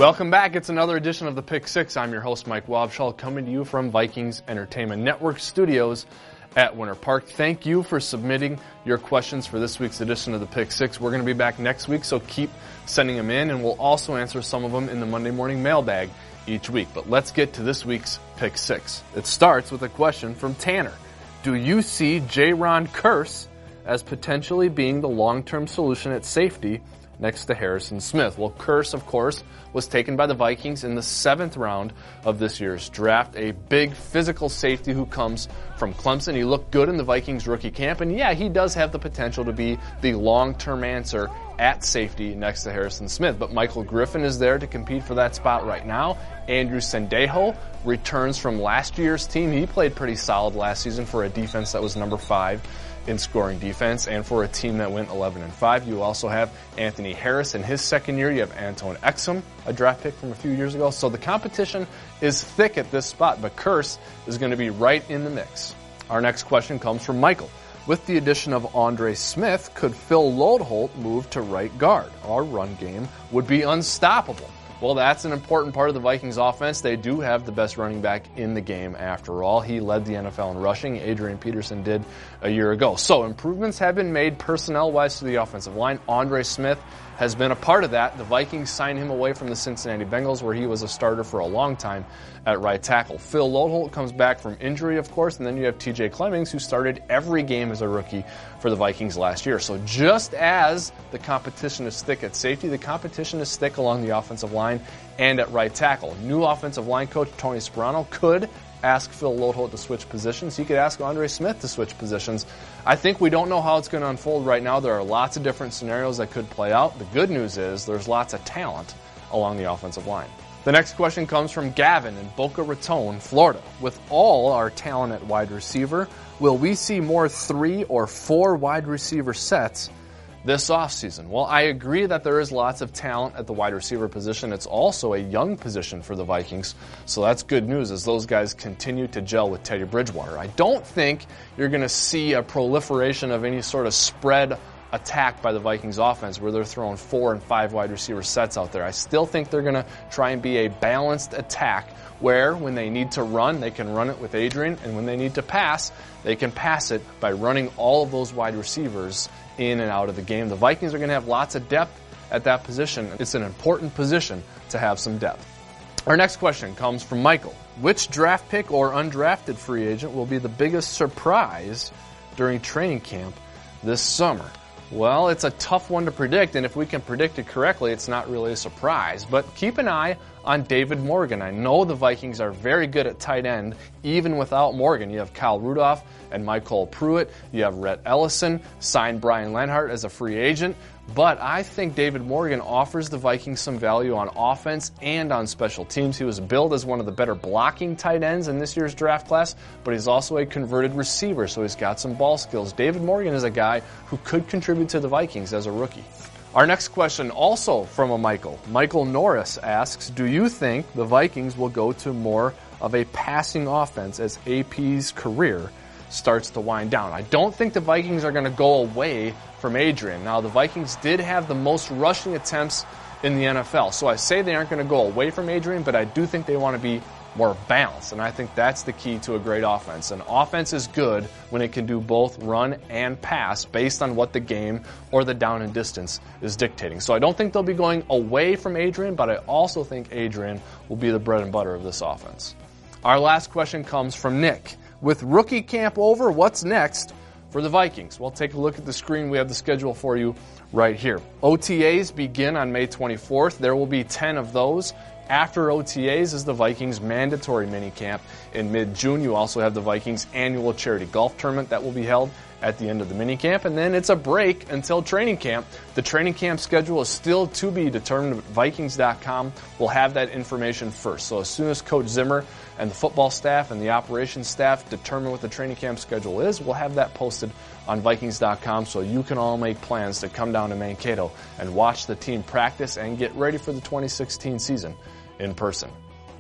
Welcome back. It's another edition of the Pick Six. I'm your host, Mike Wobschall, coming to you from Vikings Entertainment Network studios at Winter Park. Thank you for submitting your questions for this week's edition of the Pick Six. We're going to be back next week, so keep sending them in, and we'll also answer some of them in the Monday morning mailbag each week. But let's get to this week's Pick Six. It starts with a question from Tanner. Do you see Jayron Kearse as potentially being the long-term solution at safety next to Harrison Smith? Well, Kearse, of course, was taken by the Vikings in the 7th round of this year's draft. A big physical safety who comes from Clemson. He looked good in the Vikings rookie camp, and yeah, he does have the potential to be the long-term answer at safety next to Harrison Smith. But Michael Griffin is there to compete for that spot right now. Andrew Sendejo returns from last year's team. He played pretty solid last season for a defense that was number 5 in scoring defense, and for a team that went 11-5. You also have Anthony Harris in his second year. You have Antoine Exum, a draft pick from a few years ago. So the competition is thick at this spot, but Kearse is going to be right in the mix. Our next question comes from Michael. With the addition of Andre Smith, could Phil Loadholt move to right guard? Our run game would be unstoppable. Well, that's an important part of the Vikings offense. They do have the best running back in the game after all. He led the NFL in rushing. Adrian Peterson did a year ago. So improvements have been made personnel-wise to the offensive line. Andre Smith has been a part of that. The Vikings signed him away from the Cincinnati Bengals, where he was a starter for a long time at right tackle. Phil Loadholt comes back from injury, of course, and then you have TJ Clemmings, who started every game as a rookie for the Vikings last year. So just as the competition is thick at safety, the competition is thick along the offensive line and at right tackle. New offensive line coach Tony Sparano could ask Phil Loadholt to switch positions. He could ask Andre Smith to switch positions. I think we don't know how it's going to unfold right now. There are lots of different scenarios that could play out. The good news is there's lots of talent along the offensive line. The next question comes from Gavin in Boca Raton, Florida. With all our talent at wide receiver, will we see more 3 or 4 wide receiver sets this offseason? Well, I agree that there is lots of talent at the wide receiver position. It's also a young position for the Vikings, so that's good news as those guys continue to gel with Teddy Bridgewater. I don't think you're going to see a proliferation of any sort of spread attack by the Vikings offense where they're throwing 4 and 5 wide receiver sets out there. I still think they're going to try and be a balanced attack where when they need to run, they can run it with Adrian, and when they need to pass, they can pass it by running all of those wide receivers in and out of the game. The Vikings are going to have lots of depth at that position. It's an important position to have some depth. Our next question comes from Michael. Which draft pick or undrafted free agent will be the biggest surprise during training camp this summer? Well, it's a tough one to predict, and if we can predict it correctly, it's not really a surprise. But keep an eye on David Morgan. I know the Vikings are very good at tight end, even without Morgan. You have Kyle Rudolph and Michael Pruitt. You have Rhett Ellison, signed Brian Lenhart as a free agent. But I think David Morgan offers the Vikings some value on offense and on special teams. He was billed as one of the better blocking tight ends in this year's draft class, but he's also a converted receiver, so he's got some ball skills. David Morgan is a guy who could contribute to the Vikings as a rookie. Our next question, also from a Michael. Michael Norris asks, do you think the Vikings will go to more of a passing offense as AP's career starts to wind down? I don't think the Vikings are going to go away from Adrian. Now, the Vikings did have the most rushing attempts in the NFL, so I say they aren't going to go away from Adrian, but I do think they want to be more balanced, and I think that's the key to a great offense. An offense is good when it can do both run and pass based on what the game or the down and distance is dictating. So I don't think they'll be going away from Adrian, but I also think Adrian will be the bread and butter of this offense. Our last question comes from Nick. With rookie camp over, what's next for the Vikings? Well, take a look at the screen. We have the schedule for you right here. OTAs begin on May 24th. There will be 10 of those. After OTAs is the Vikings' mandatory minicamp in mid-June. You also have the Vikings' annual charity golf tournament that will be held at the end of the minicamp, and then it's a break until training camp. The training camp schedule is still to be determined. Vikings.com will have that information first. So as soon as Coach Zimmer and the football staff and the operations staff determine what the training camp schedule is, we'll have that posted on Vikings.com so you can all make plans to come down to Mankato and watch the team practice and get ready for the 2016 season in person.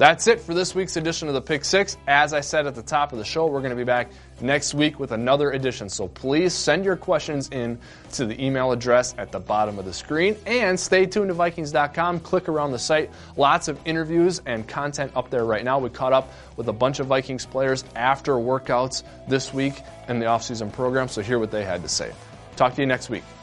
That's it for this week's edition of the Pick Six. As I said at the top of the show, we're going to be back next week with another edition. So please send your questions in to the email address at the bottom of the screen. And stay tuned to Vikings.com. Click around the site. Lots of interviews and content up there right now. We caught up with a bunch of Vikings players after workouts this week in the offseason program, so hear what they had to say. Talk to you next week.